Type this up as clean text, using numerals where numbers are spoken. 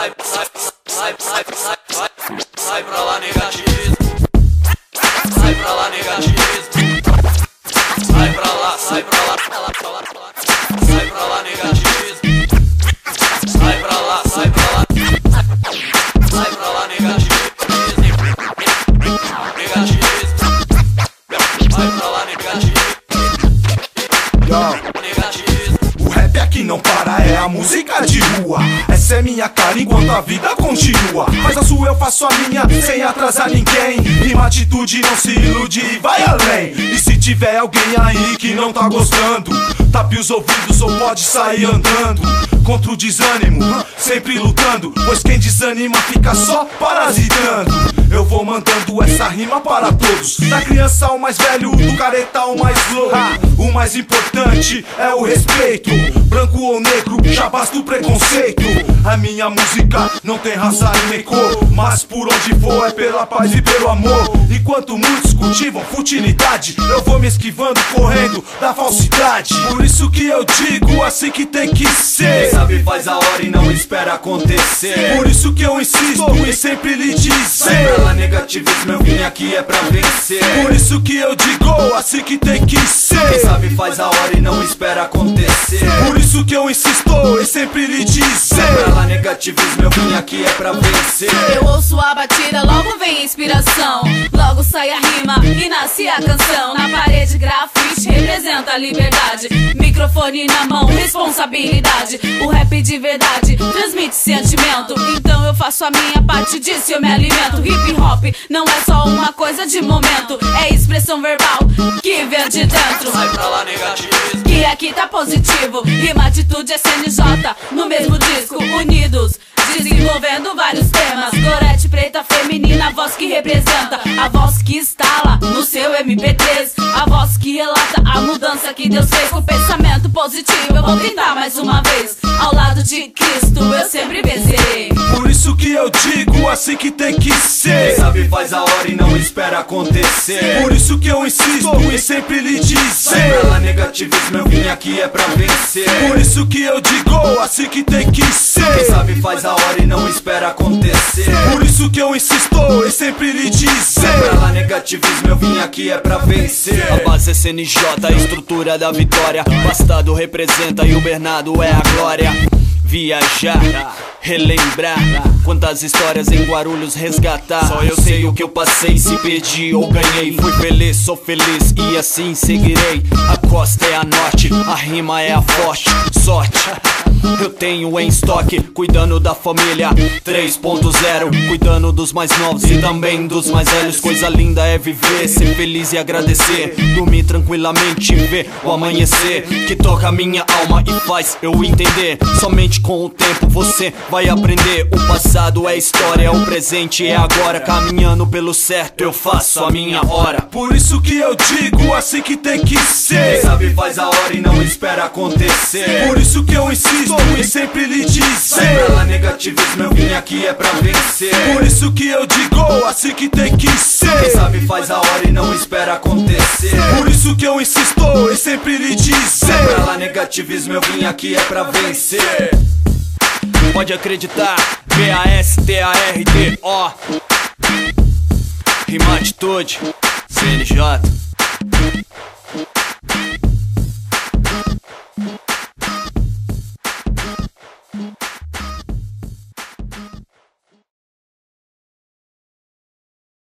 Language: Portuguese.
Sai pra lá, negativismo. Sai pra lá, negativismo. Sai pra lá, sai pra lá. Sai pra lá, negativismo. Sai pra lá, sai pra lá. Sai pra lá, negativismo. Negativismo. Vai pra lá, negativismo. O rap aqui não para, é a música de rua. Essa é minha cara enquanto a vida continua. Mas a sua eu faço a minha, sem atrasar ninguém. Rima, atitude, não se ilude e vai além. E se tiver alguém aí que não tá gostando, tape os ouvidos ou pode sair andando. Contra o desânimo, sempre lutando, pois quem desanima fica só parasitando. Eu vou mandando essa rima para todos, da criança ao mais velho, do careta ao mais louco. O mais importante é o respeito, branco ou negro, já basta o preconceito. A minha música não tem raça e nem cor, mas por onde for é pela paz e pelo amor. Enquanto muitos cultivam futilidade, eu vou me esquivando, correndo da falsidade. Por isso que eu digo, assim que tem que ser. Quem sabe faz a hora e não espera acontecer. Por isso que eu insisto em sempre lhe dizer: sai pra lá, negativismo, eu vim aqui é pra vencer. Por isso que eu digo, assim que tem que ser. Quem sabe faz a hora e não espera acontecer. Por isso que eu insisto em sempre lhe dizer: sai pra lá, negativismo, eu vim aqui é pra vencer. Eu ouço a batida, logo vem a inspiração, logo sai a rima e nasce a canção. Na parede grafite representa a liberdade, microfone na mão, responsabilidade. O rap de verdade transmite sentimento, então eu faço a minha parte, disso eu me alimento. Hip hop não é só uma coisa de momento, é expressão verbal que vem de dentro. Sai pra lá, negativismo. Que aqui tá positivo, rima, atitude é CNJ no mesmo disco, unidos, desenvolvendo vários temas. Gorete preta feminina, a voz que representa, a voz que instala no seu MP3, a voz que relata a mudança que Deus fez. Com pensamento positivo eu vou tentar mais uma vez, ao lado de Cristo eu sempre vencerei. Por isso que eu digo, assim que tem que ser. Quem sabe faz a hora e não espera acontecer. Por isso que eu insisto em sempre lhe dizer: sai pra lá, negativismo, eu vim aqui é pra vencer. Por isso que eu digo, assim que tem que ser. Quem sabe faz a hora e não espera acontecer. Por isso que eu insisto em sempre lhe dizer: sai pra lá, negativismo, eu vim aqui é pra vencer. A base é CNJ, a estrutura da vitória. Bastado representa e o Bernardo é a glória. Viajar, relembrar, quantas histórias em Guarulhos resgatar. Só eu sei o que eu passei, se perdi ou ganhei. Fui feliz, sou feliz e assim seguirei. A costa é a norte, a rima é a forte. Sorte eu tenho em estoque, cuidando da família 3.0, cuidando dos mais novos e também dos mais velhos. Coisa linda é viver, ser feliz e agradecer, dormir tranquilamente e ver o amanhecer, que toca a minha alma e faz eu entender. Somente com o tempo você vai aprender. O passado é história, o presente é agora. Caminhando pelo certo eu faço a minha hora. Por isso que eu digo, assim que tem que ser. Quem sabe faz a hora e não espera acontecer. Por isso que eu insisto em sempre lhe dizer: sai pra lá, negativismo, eu vim aqui é pra vencer. Por isso que eu digo, assim que tem que ser. Quem sabe faz a hora e não espera acontecer. Por isso que eu insisto em sempre lhe dizer: sai pra lá, negativismo, eu vim aqui é pra vencer. Pode acreditar, BASTARDO, rima, atitude, CNJ.